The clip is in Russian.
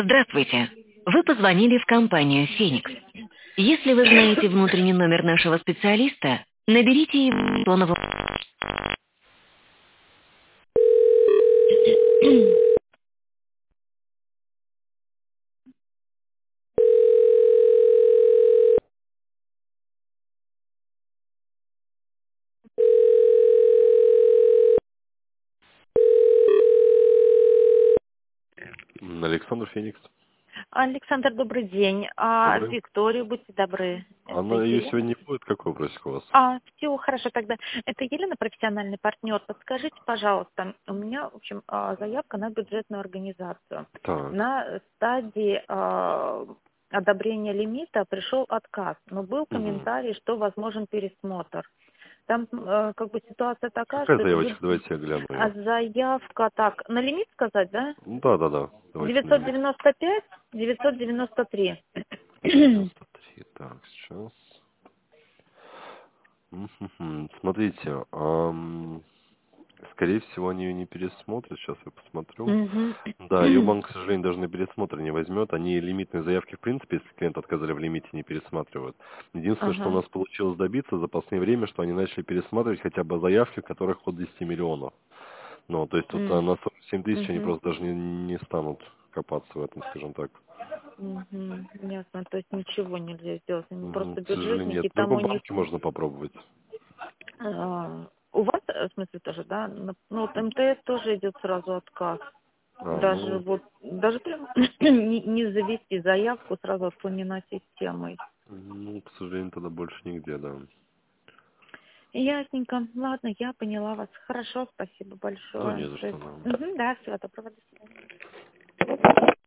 Здравствуйте. Вы позвонили в компанию «Феникс». Если вы знаете внутренний номер нашего специалиста, наберите его тонового. Александр Феникс. Александр, добрый день. Добрый. Викторию, будьте добры. Это Она ее Елена? сегодня не будет? Какой вопросик у вас? Все, хорошо тогда. Это Елена, профессиональный партнер. Подскажите, пожалуйста, у меня, в общем, заявка на бюджетную организацию. Так. На стадии одобрения лимита пришел отказ, но был Угу. комментарий, что возможен пересмотр. Там как бы ситуация такая, Какая что это заявочка? Давайте я гляну ее. заявка, так, на лимит сказать, да? Да. Давайте на лимит. 995, 993. 93. Так, сейчас. Мгм. Смотрите, скорее всего, они ее не пересмотрят. Сейчас я посмотрю. Мгм. Да, ее банк, к сожалению, даже на пересмотр не возьмет. Они лимитные заявки, в принципе, если клиент отказали в лимите, не пересматривают. Единственное, что у Ага. нас получилось добиться за последнее время, что они начали пересматривать хотя бы заявки, в которых от 10 миллионов. Ну, то есть тут на 47 тысяч они Мгм. просто даже не станут копаться в этом, скажем так. Мгм. Ясно, то есть ничего нельзя сделать. Они просто К сожалению, нет. бюджетники, В там у другом них... банке можно попробовать. У вас, в смысле, тоже, да? Ну, вот МТС тоже идет сразу отказ. Даже Ну, вот, даже прям не завести заявку, сразу отклонена системой. к сожалению, тогда больше нигде, да. Ясненько. Ладно, я поняла вас. Хорошо, спасибо Да, большое. не за что, да. Да, всего доброго. До свидания.